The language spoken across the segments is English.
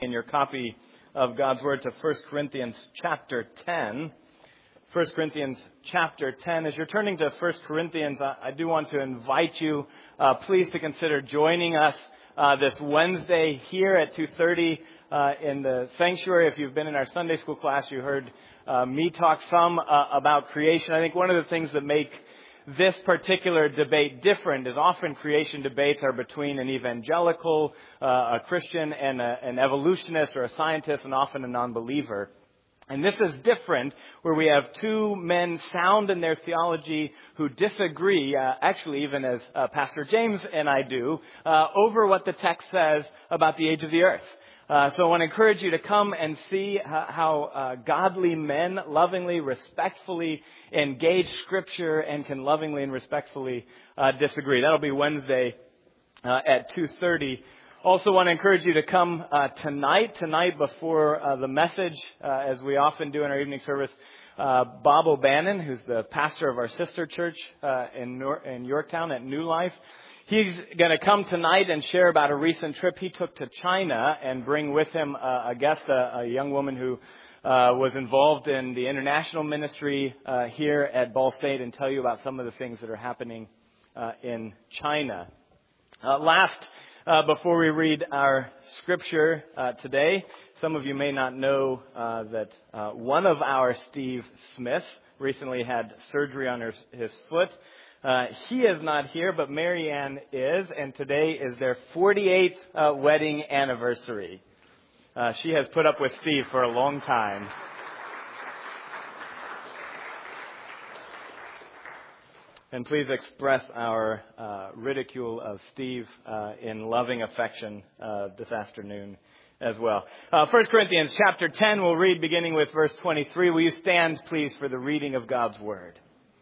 in your copy of God's Word to 1 Corinthians chapter 10. 1 Corinthians chapter 10. As you're turning to 1 Corinthians, I do want to invite you, please, to consider joining us this Wednesday here at 2:30 in the sanctuary. If you've been in our Sunday school class, you heard me talk some about creation. I think one of the things that make this particular debate different is often creation debates are between an evangelical, a Christian, and an evolutionist or a scientist, and often a non-believer. And this is different, where we have two men sound in their theology who disagree, actually even as Pastor James and I do, over what the text says about the age of the earth. So I want to encourage you to come and see how godly men lovingly, respectfully engage Scripture and can lovingly and respectfully disagree. That'll be Wednesday at 2:30. Also want to encourage you to come tonight before the message, as we often do in our evening service. Bob O'Bannon, who's the pastor of our sister church in Yorktown at New Life, he's going to come tonight and share about a recent trip he took to China and bring with him a guest, a young woman who was involved in the international ministry here at Ball State, and tell you about some of the things that are happening in China. Before we read our scripture today, some of you may not know that one of our Steve Smiths recently had surgery on his foot. He is not here, but Marianne is, and today is their 48th wedding anniversary. She has put up with Steve for a long time. And please express our ridicule of Steve in loving affection this afternoon as well. 1 Corinthians chapter 10, we'll read beginning with verse 23. Will you stand, please, for the reading of God's Word?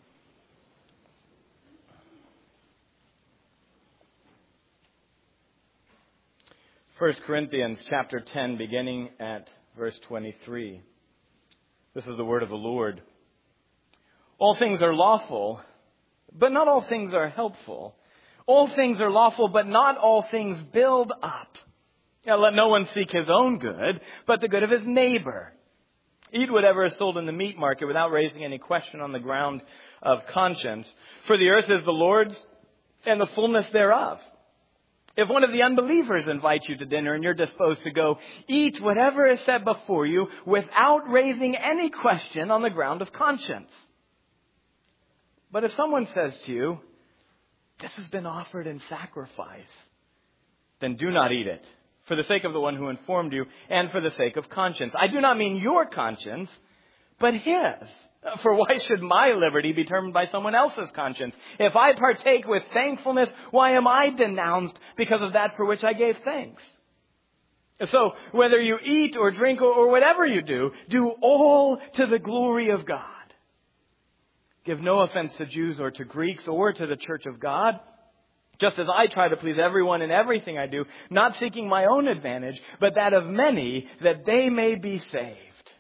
First Corinthians chapter 10, beginning at verse 23. This is the word of the Lord. All things are lawful, but not all things are helpful. All things are lawful, but not all things build up. Now, let no one seek his own good, but the good of his neighbor. Eat whatever is sold in the meat market without raising any question on the ground of conscience. For the earth is the Lord's and the fullness thereof. If one of the unbelievers invites you to dinner and you're disposed to go, eat whatever is set before you without raising any question on the ground of conscience. But if someone says to you, this has been offered in sacrifice, then do not eat it, for the sake of the one who informed you and for the sake of conscience. I do not mean your conscience, but his. For why should my liberty be determined by someone else's conscience? If I partake with thankfulness, why am I denounced because of that for which I gave thanks? So whether you eat or drink or whatever you do all to the glory of God. Give no offense to Jews or to Greeks or to the church of God, just as I try to please everyone in everything I do, not seeking my own advantage, but that of many, that they may be saved.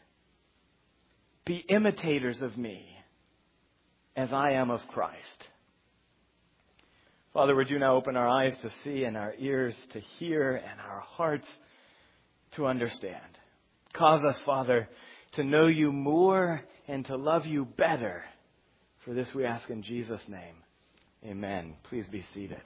Be imitators of me, as I am of Christ. Father, would you now open our eyes to see and our ears to hear and our hearts to understand. Cause us, Father, to know you more and to love you better. For this we ask in Jesus' name. Amen. Please be seated.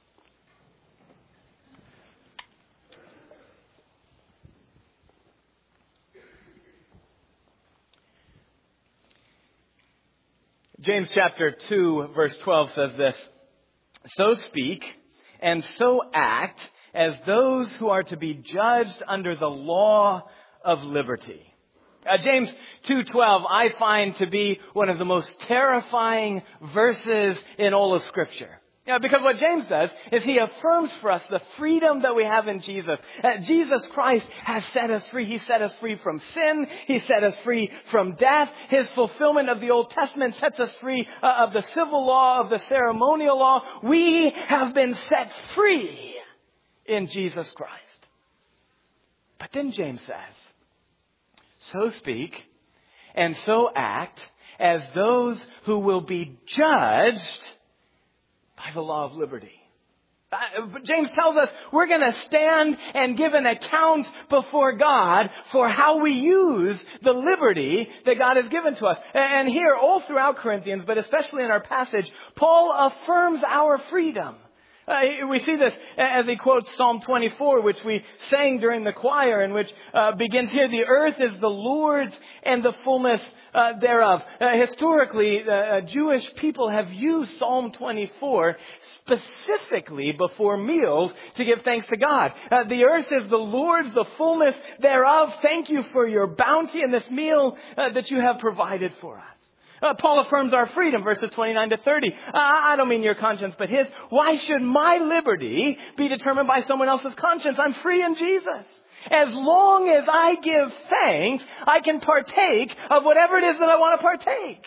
James chapter 2, verse 12 says this, so speak and so act as those who are to be judged under the law of liberty. James 2:12 I find to be one of the most terrifying verses in all of Scripture. Because what James does is he affirms for us the freedom that we have in Jesus. Jesus Christ has set us free. He set us free from sin. He set us free from death. His fulfillment of the Old Testament sets us free of the civil law, of the ceremonial law. We have been set free in Jesus Christ. But then James says, so speak and so act as those who will be judged by the law of liberty. But James tells us we're going to stand and give an account before God for how we use the liberty that God has given to us. And here, all throughout Corinthians, but especially in our passage, Paul affirms our freedom. We see this as he quotes Psalm 24, which we sang during the choir, and which begins here, "The earth is the Lord's and the fullness thereof." Historically, Jewish people have used Psalm 24 specifically before meals to give thanks to God. The earth is the Lord's, the fullness thereof. Thank you for your bounty in this meal that you have provided for us. Paul affirms our freedom, verses 29 to 30. I don't mean your conscience, but his. Why should my liberty be determined by someone else's conscience? I'm free in Jesus. As long as I give thanks, I can partake of whatever it is that I want to partake.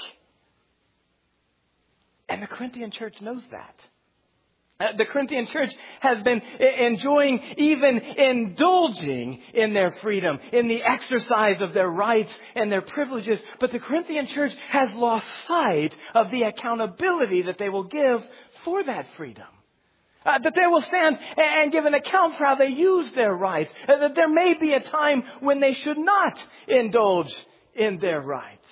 And the Corinthian church knows that. The Corinthian church has been enjoying, even indulging in their freedom, in the exercise of their rights and their privileges. But the Corinthian church has lost sight of the accountability that they will give for that freedom. That they will stand and give an account for how they use their rights. That there may be a time when they should not indulge in their rights.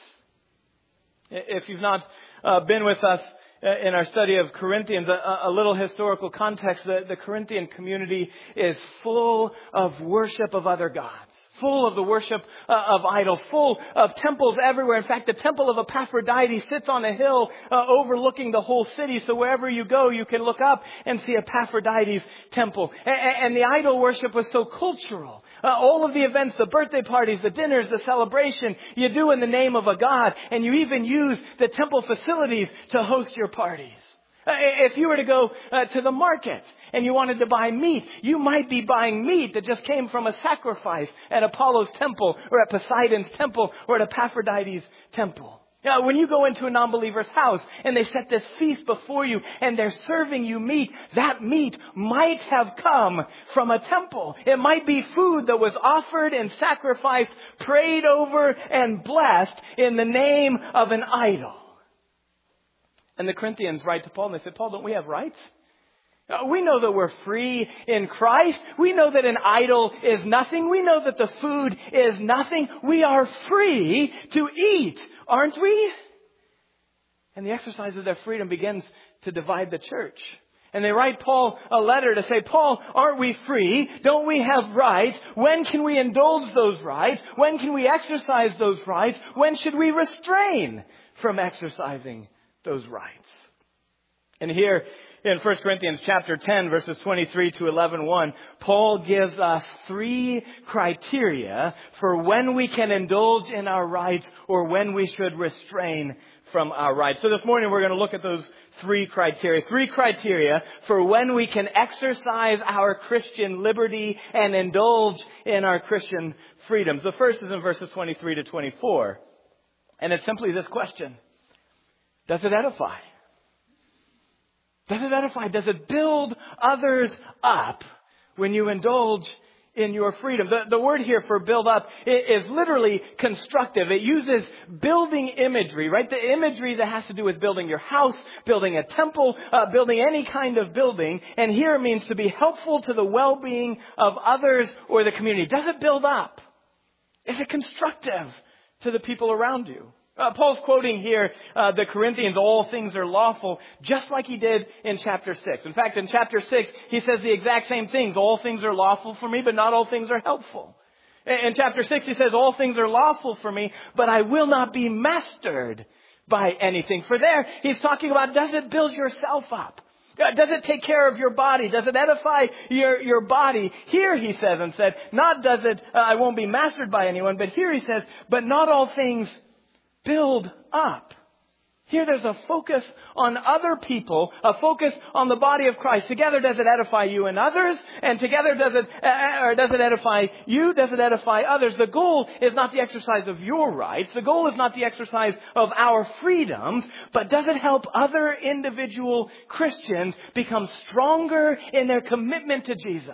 If you've not been with us in our study of Corinthians, a little historical context, the Corinthian community is full of worship of other gods. Full of the worship of idols, full of temples everywhere. In fact, the temple of Epaphroditus sits on a hill overlooking the whole city. So wherever you go, you can look up and see Epaphroditus' temple. And the idol worship was so cultural. All of the events, the birthday parties, the dinners, the celebration, you do in the name of a god. And you even use the temple facilities to host your parties. If you were to go to the market and you wanted to buy meat, you might be buying meat that just came from a sacrifice at Apollo's temple or at Poseidon's temple or at Epaphroditus' temple. Now, when you go into a non-believer's house and they set this feast before you and they're serving you meat, that meat might have come from a temple. It might be food that was offered and sacrificed, prayed over and blessed in the name of an idol. And the Corinthians write to Paul and they said, "Paul, don't we have rights? We know that we're free in Christ. We know that an idol is nothing. We know that the food is nothing. We are free to eat, aren't we?" And the exercise of their freedom begins to divide the church. And they write Paul a letter to say, "Paul, aren't we free? Don't we have rights? When can we indulge those rights? When can we exercise those rights? When should we refrain from exercising those rights?" And here in 1 Corinthians chapter 10, verses 23 to 11:1, Paul gives us 3 criteria for when we can indulge in our rights or when we should refrain from our rights. So this morning we're going to look at those 3 criteria. 3 criteria for when we can exercise our Christian liberty and indulge in our Christian freedoms. The first is in verses 23 to 24. And it's simply this question: does it edify? Does it edify? Does it build others up when you indulge in your freedom? The word here for build up is literally constructive. It uses building imagery, right? The imagery that has to do with building your house, building a temple, building any kind of building. And here it means to be helpful to the well-being of others or the community. Does it build up? Is it constructive to the people around you? Paul's quoting here the Corinthians, all things are lawful, just like he did in chapter 6. In fact, in chapter 6, he says the exact same things. All things are lawful for me, but not all things are helpful. In chapter 6, he says, all things are lawful for me, but I will not be mastered by anything. For there, he's talking about, does it build yourself up? Does it take care of your body? Does it edify your body? Here he says and said, not does it, I won't be mastered by anyone, but here he says, but not all things build up. Here there's a focus on other people, a focus on the body of Christ. Together, does it edify you and others? And together, does it edify you? Does it edify others? The goal is not the exercise of your rights. The goal is not the exercise of our freedoms, but does it help other individual Christians become stronger in their commitment to Jesus?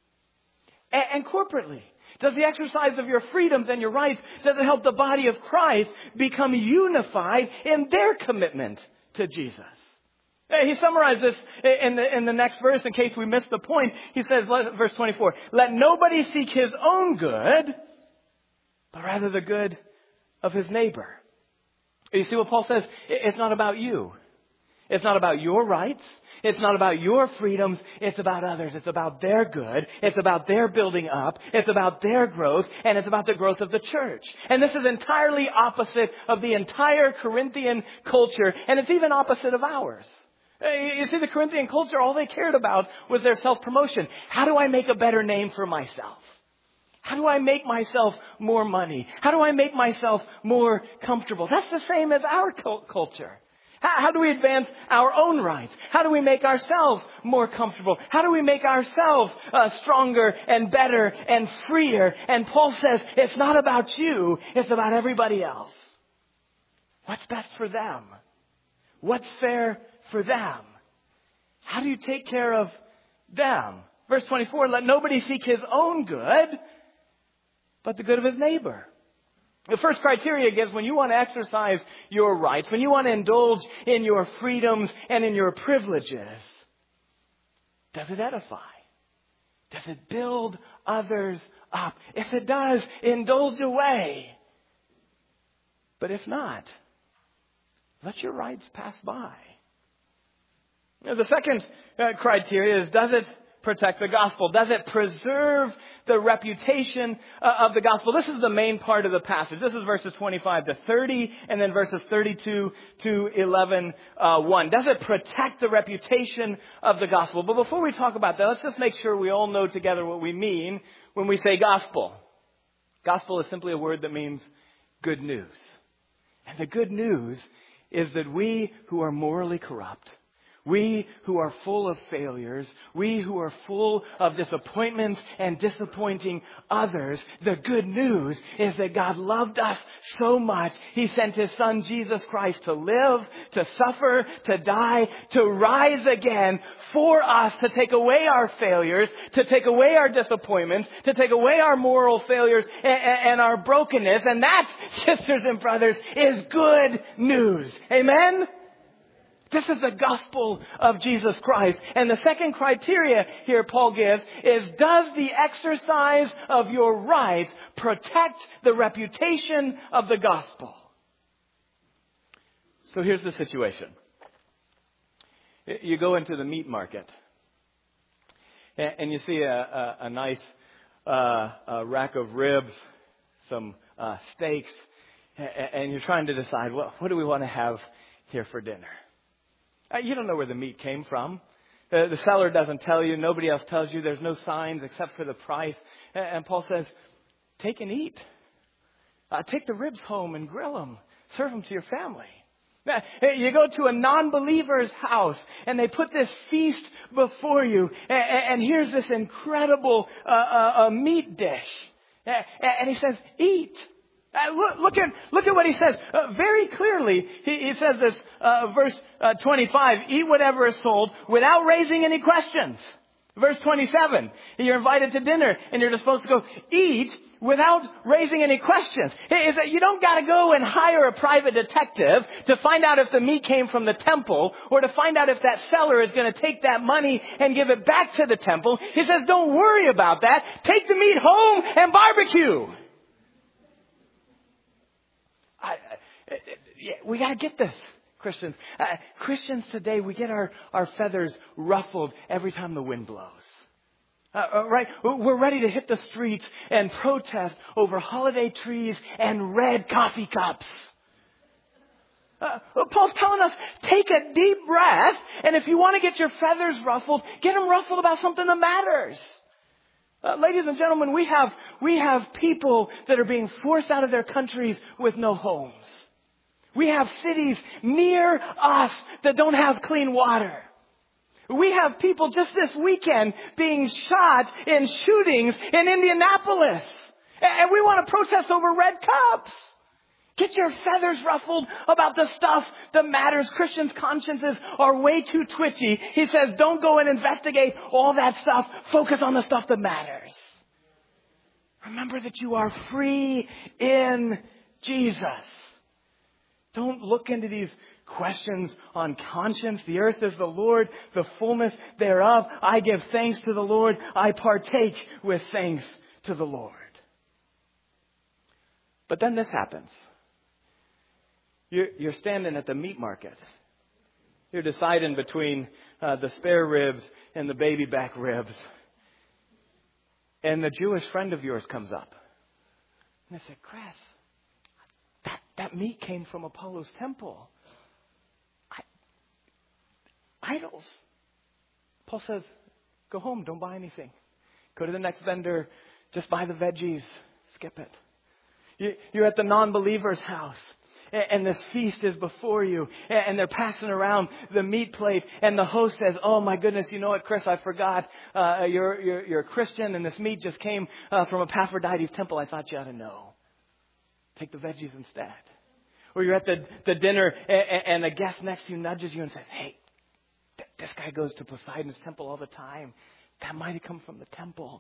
And corporately, does the exercise of your freedoms and your rights, does it help the body of Christ become unified in their commitment to Jesus? He summarized this in the next verse in case we missed the point. He says, verse 24, let nobody seek his own good, but rather the good of his neighbor. You see what Paul says? It's not about you. It's not about your rights. It's not about your freedoms. It's about others. It's about their good. It's about their building up. It's about their growth. And it's about the growth of the church. And this is entirely opposite of the entire Corinthian culture. And it's even opposite of ours. You see, the Corinthian culture, all they cared about was their self-promotion. How do I make a better name for myself? How do I make myself more money? How do I make myself more comfortable? That's the same as our culture. How do we advance our own rights? How do we make ourselves more comfortable? How do we make ourselves stronger and better and freer? And Paul says, it's not about you. It's about everybody else. What's best for them? What's fair for them? How do you take care of them? Verse 24, let nobody seek his own good, but the good of his neighbor. The first criteria gives when you want to exercise your rights, when you want to indulge in your freedoms and in your privileges, does it edify? Does it build others up? If it does, indulge away. But if not, let your rights pass by. The second criteria is, does it protect the gospel? Does it preserve the reputation of the gospel? This is the main part of the passage. This is verses 25 to 30 and then verses 32 to 11:1. Does it protect the reputation of the gospel? But before we talk about that, let's just make sure we all know together what we mean when we say gospel. Gospel is simply a word that means good news. And the good news is that we who are morally corrupt, we who are full of failures, we who are full of disappointments and disappointing others, the good news is that God loved us so much, He sent His Son Jesus Christ to live, to suffer, to die, to rise again for us, to take away our failures, to take away our disappointments, to take away our moral failures and our brokenness. And that, sisters and brothers, is good news. Amen? This is the gospel of Jesus Christ. And the second criteria here Paul gives is, does the exercise of your rights protect the reputation of the gospel? So here's the situation. You go into the meat market and you see a nice rack of ribs, some steaks, and you're trying to decide, well, what do we want to have here for dinner? You don't know where the meat came from. The seller doesn't tell you. Nobody else tells you. There's no signs except for the price. And Paul says, take and eat. Take the ribs home and grill them. Serve them to your family. You go to a non-believer's house and they put this feast before you. And here's this incredible meat dish. And he says, eat. Look at what he says. Very clearly, he says this, verse 25, eat whatever is sold without raising any questions. Verse 27, you're invited to dinner and you're supposed to go eat without raising any questions. Is that you don't got to go and hire a private detective to find out if the meat came from the temple or to find out if that seller is going to take that money and give it back to the temple. He says, don't worry about that. Take the meat home and barbecue. We got to get this, Christians. Christians today, we get our feathers ruffled every time the wind blows. Right? We're ready to hit the streets and protest over holiday trees and red coffee cups. Paul's telling us, take a deep breath, and if you want to get your feathers ruffled, get them ruffled about something that matters. Ladies and gentlemen, we have people that are being forced out of their countries with no homes. We have cities near us that don't have clean water. We have people just this weekend being shot in shootings in Indianapolis. And we want to protest over red cups. Get your feathers ruffled about the stuff that matters. Christians' consciences are way too twitchy. He says, don't go and investigate all that stuff. Focus on the stuff that matters. Remember that you are free in Jesus. Don't look into these questions on conscience. The earth is the Lord, the fullness thereof. I give thanks to the Lord. I partake with thanks to the Lord. But then this happens. You're standing at the meat market. You're deciding between the spare ribs and the baby back ribs. And the Jewish friend of yours comes up. And I said, Chris, that meat came from Apollo's temple. Idols. Paul says, go home, don't buy anything. Go to the next vendor, just buy the veggies, skip it. You're at the non-believer's house, and this feast is before you, and they're passing around the meat plate, and the host says, oh my goodness, you know what, Chris, I forgot, you're a Christian, and this meat just came from Epaphroditus' temple. I thought you ought to know. Take the veggies instead. Or you're at the dinner, and the guest next to you nudges you and says, hey, this guy goes to Poseidon's temple all the time. That might have come from the temple.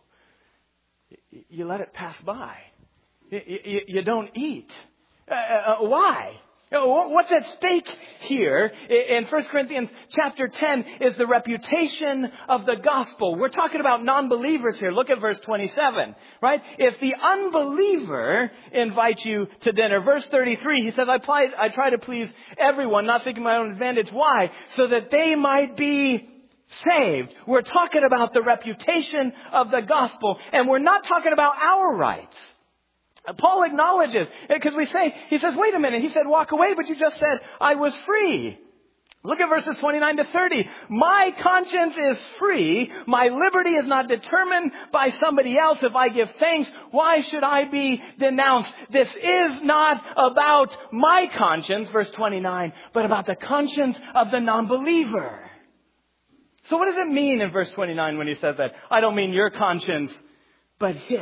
You let it pass by. You don't eat. Why? What's at stake here in 1 Corinthians chapter 10 is the reputation of the gospel. We're talking about non-believers here. Look at verse 27, right? If the unbeliever invites you to dinner, verse 33, he says, I try to please everyone, not thinking my own advantage. Why? So that they might be saved. We're talking about the reputation of the gospel, and we're not talking about our rights. Paul acknowledges, because he says, wait a minute, he said, walk away, but you just said, I was free. Look at verses 29 to 30. My conscience is free. My liberty is not determined by somebody else. If I give thanks, why should I be denounced? This is not about my conscience, verse 29, but about the conscience of the non-believer. So what does it mean in verse 29 when he says that? I don't mean your conscience, but his.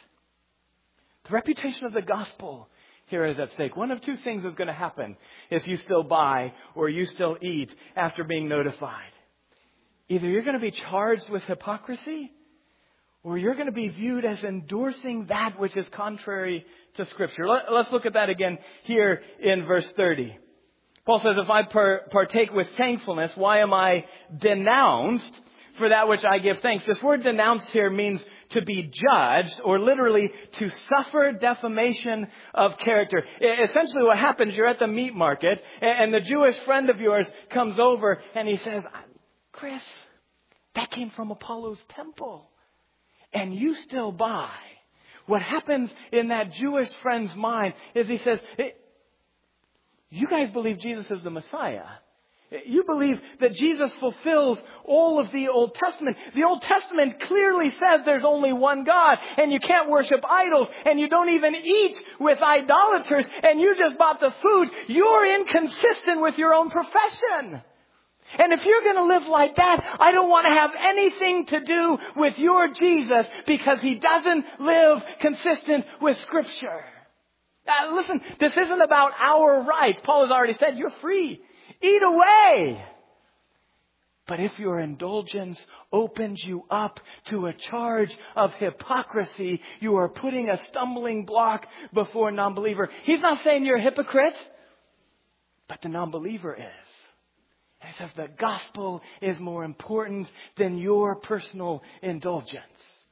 The reputation of the gospel here is at stake. One of two things is going to happen if you still buy or you still eat after being notified. Either you're going to be charged with hypocrisy, or you're going to be viewed as endorsing that which is contrary to Scripture. Let's look at that again here in verse 30. Paul says, if I partake with thankfulness, why am I denounced for that which I give thanks? This word denounced here means to be judged, or literally to suffer defamation of character. Essentially what happens, you're at the meat market, and the Jewish friend of yours comes over and he says, Chris, that came from Apollo's temple, and you still buy. What happens in that Jewish friend's mind is he says, you guys believe Jesus is the Messiah. You believe that Jesus fulfills all of the Old Testament. The Old Testament clearly says there's only one God, and you can't worship idols, and you don't even eat with idolaters, and you just bought the food. You're inconsistent with your own profession. And if you're going to live like that, I don't want to have anything to do with your Jesus, because he doesn't live consistent with Scripture. Listen, this isn't about our rights. Paul has already said, you're free. Eat away. But if your indulgence opens you up to a charge of hypocrisy, you are putting a stumbling block before a non-believer. He's not saying you're a hypocrite, but the non-believer is. And he says the gospel is more important than your personal indulgence.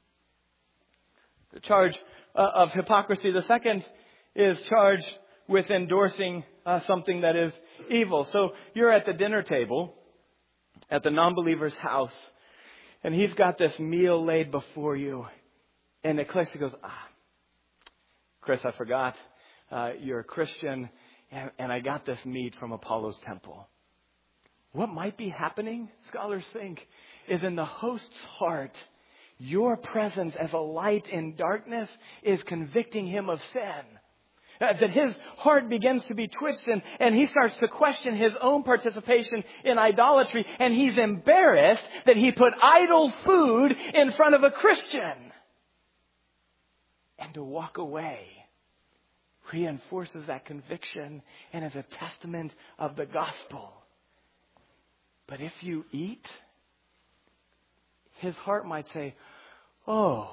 The charge of hypocrisy. The second is charged with endorsing something that is evil. So you're at the dinner table at the non-believer's house, and he's got this meal laid before you, and it clicks. He goes, Chris, I forgot. You're a Christian, and I got this meat from Apollo's temple. What might be happening, scholars think, is in the host's heart, your presence as a light in darkness is convicting him of sin. That his heart begins to be twisted, and he starts to question his own participation in idolatry, and he's embarrassed that he put idol food in front of a Christian. And to walk away reinforces that conviction and is a testament of the gospel. But if you eat, his heart might say, oh,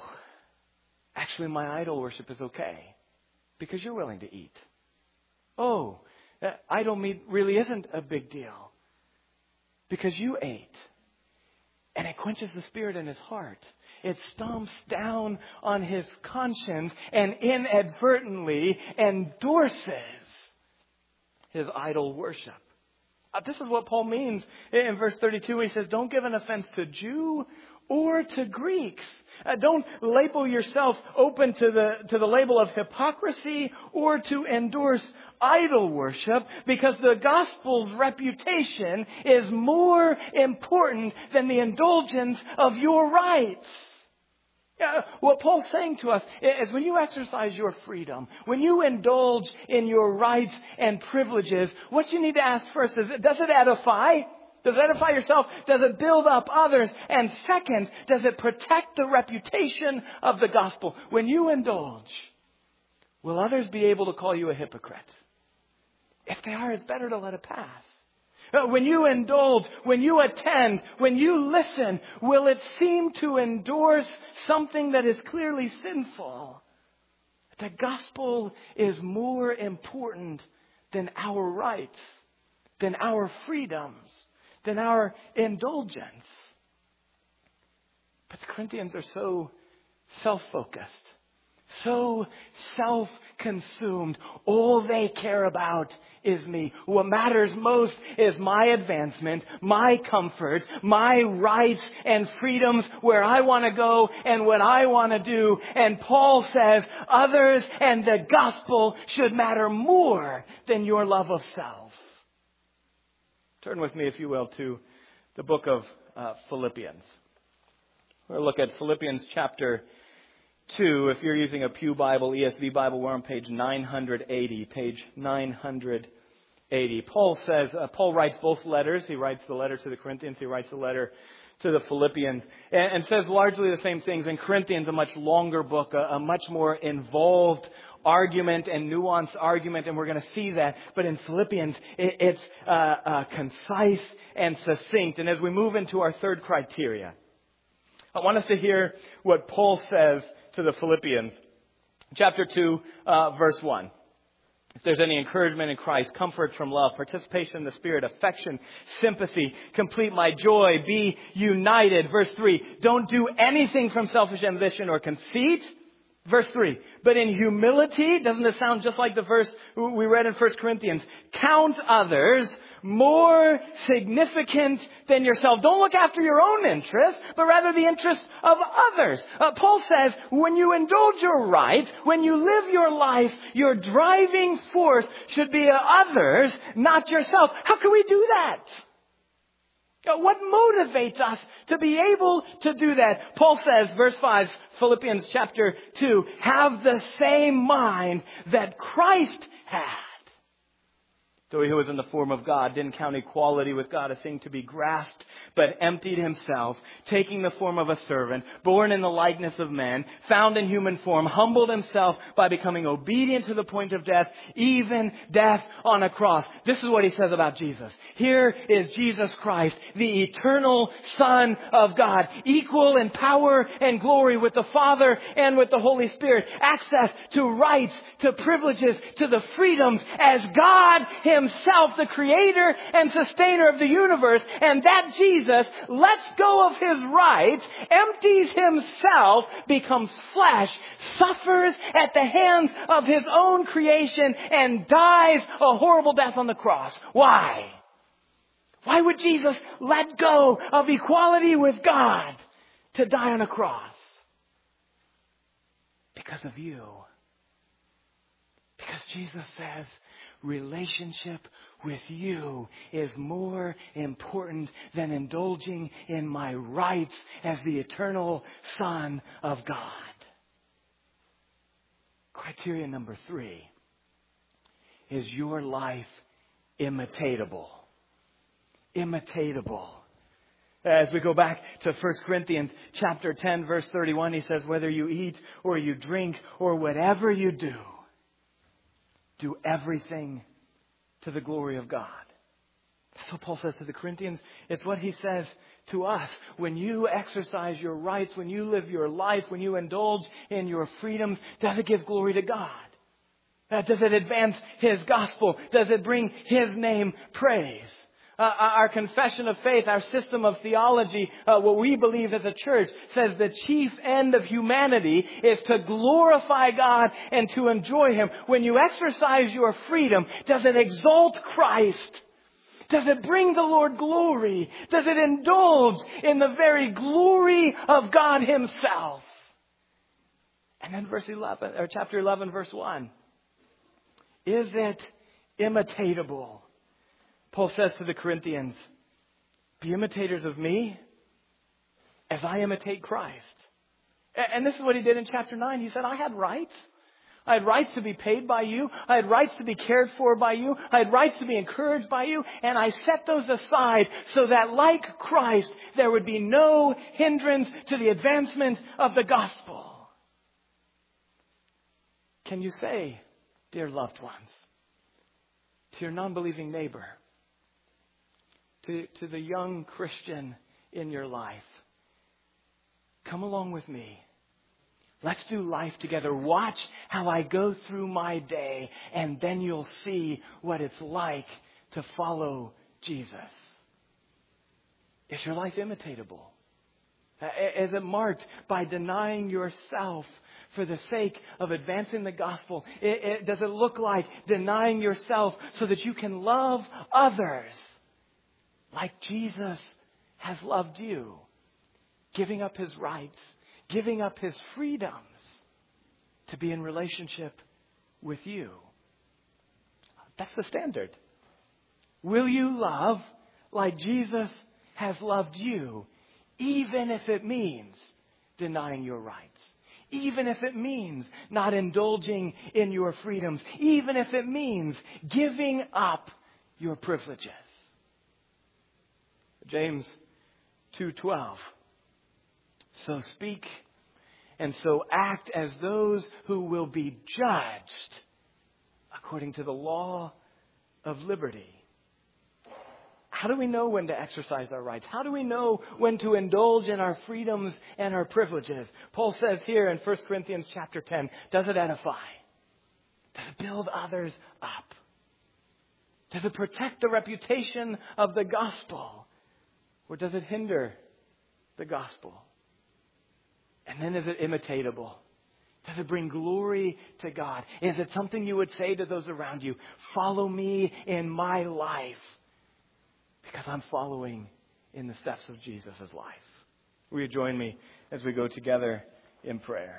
actually my idol worship is okay. Because you're willing to eat. Oh, idol meat really isn't a big deal because you ate. And it quenches the spirit in his heart. It stomps down on his conscience and inadvertently endorses his idol worship. This is what Paul means in verse 32. He says, don't give an offense to Jew or to Greeks. Don't label yourself open to the label of hypocrisy or to endorse idol worship, because the gospel's reputation is more important than the indulgence of your rights. What Paul's saying to us is when you exercise your freedom, when you indulge in your rights and privileges, what you need to ask first is, does it edify? Does it edify yourself? Does it build up others? And second, does it protect the reputation of the gospel? When you indulge, will others be able to call you a hypocrite? If they are, it's better to let it pass. When you indulge, when you attend, when you listen, will it seem to endorse something that is clearly sinful? The gospel is more important than our rights, than our freedoms, than our indulgence. But the Corinthians are so self-focused, so self-consumed. All they care about is me. What matters most is my advancement, my comfort, my rights and freedoms, where I want to go and what I want to do. And Paul says others and the gospel should matter more than your love of self. Turn with me, if you will, to the book of Philippians. We'll look at Philippians chapter 2. If you're using a Pew Bible, ESV Bible, we're on page 980. Page 980. Paul writes both letters. He writes the letter to the Corinthians. He writes the letter to the Philippians. And says largely the same things. In Corinthians, a much longer book, a much more involved argument and nuanced argument, and we're going to see that. But in Philippians, it's concise and succinct. And as we move into our third criteria, I want us to hear what Paul says to the Philippians. Chapter 2, verse 1. If there's any encouragement in Christ, comfort from love, participation in the Spirit, affection, sympathy, complete my joy, be united. Verse 3, don't do anything from selfish ambition or conceit. Verse 3, but in humility, doesn't it sound just like the verse we read in 1 Corinthians? Count others more significant than yourself. Don't look after your own interests, but rather the interests of others. Paul says, when you indulge your rights, when you live your life, your driving force should be others, not yourself. How can we do that? What motivates us to be able to do that? Paul says, verse 5, Philippians chapter 2, have the same mind that Christ had. Though he was in the form of God, didn't count equality with God a thing to be grasped, but emptied himself, taking the form of a servant, born in the likeness of men, found in human form, humbled himself by becoming obedient to the point of death, even death on a cross. This is what he says about Jesus. Here is Jesus Christ, the eternal Son of God, equal in power and glory with the Father and with the Holy Spirit. Access to rights, to privileges, to the freedoms as God himself, the creator and sustainer of the universe. And that Jesus lets go of his rights, empties himself, becomes flesh, suffers at the hands of his own creation, and dies a horrible death on the cross. Why? Why would Jesus let go of equality with God to die on a cross? Because of you. Because Jesus says, relationship with you is more important than indulging in my rights as the eternal Son of God. Criteria number 3. Is your life imitatable? Imitatable. As we go back to 1 Corinthians chapter 10, verse 31, he says, whether you eat or you drink or whatever you do everything to the glory of God. That's what Paul says to the Corinthians. It's what he says to us. When you exercise your rights, when you live your life, when you indulge in your freedoms, does it give glory to God? Does it advance His gospel? Does it bring His name praise? Our confession of faith, our system of theology, what we believe as a church, says the chief end of humanity is to glorify God and to enjoy Him. When you exercise your freedom, does it exalt Christ? Does it bring the Lord glory? Does it indulge in the very glory of God Himself? And then chapter 11, verse 1. Is it imitatable? Paul says to the Corinthians, be imitators of me as I imitate Christ. And this is what he did in chapter 9. He said, I had rights. I had rights to be paid by you. I had rights to be cared for by you. I had rights to be encouraged by you. And I set those aside so that like Christ, there would be no hindrance to the advancement of the gospel. Can you say, dear loved ones, to your non-believing neighbor, to the young Christian in your life, come along with me. Let's do life together. Watch how I go through my day, and then you'll see what it's like to follow Jesus. Is your life imitatable? Is it marked by denying yourself for the sake of advancing the gospel? Does it look like denying yourself so that you can love others like Jesus has loved you? Giving up His rights, giving up His freedoms to be in relationship with you. That's the standard. Will you love like Jesus has loved you, even if it means denying your rights? Even if it means not indulging in your freedoms? Even if it means giving up your privileges? James 2:12. So speak and so act as those who will be judged according to the law of liberty. How do we know when to exercise our rights? How do we know when to indulge in our freedoms and our privileges? Paul says here in 1 Corinthians chapter 10, does it edify? Does it build others up? Does it protect the reputation of the gospel? Or does it hinder the gospel? And then is it imitatable? Does it bring glory to God? Is it something you would say to those around you? Follow me in my life because I'm following in the steps of Jesus' life. Will you join me as we go together in prayer?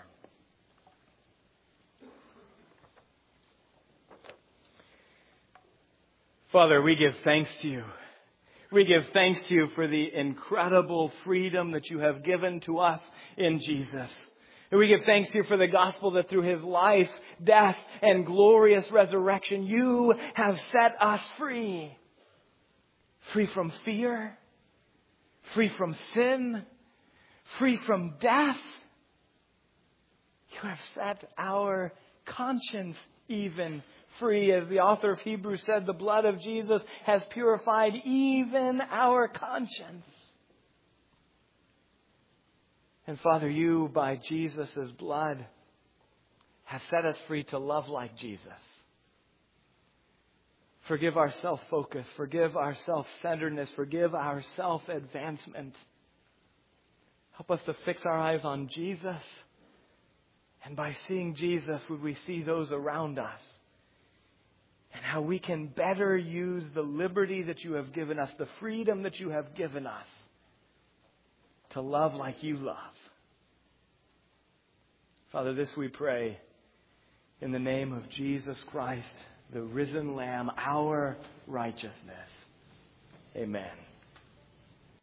Father, we give thanks to you. We give thanks to you for the incredible freedom that you have given to us in Jesus. And we give thanks to you for the gospel that through His life, death, and glorious resurrection, you have set us free. Free from fear, free from sin, free from death. You have set our conscience even free. As the author of Hebrews said, the blood of Jesus has purified even our conscience. And Father, you, by Jesus' blood, have set us free to love like Jesus. Forgive our self-focus. Forgive our self-centeredness. Forgive our self-advancement. Help us to fix our eyes on Jesus. And by seeing Jesus, would we see those around us. And how we can better use the liberty that you have given us, the freedom that you have given us, to love like you love. Father, this we pray in the name of Jesus Christ, the risen Lamb, our righteousness. Amen.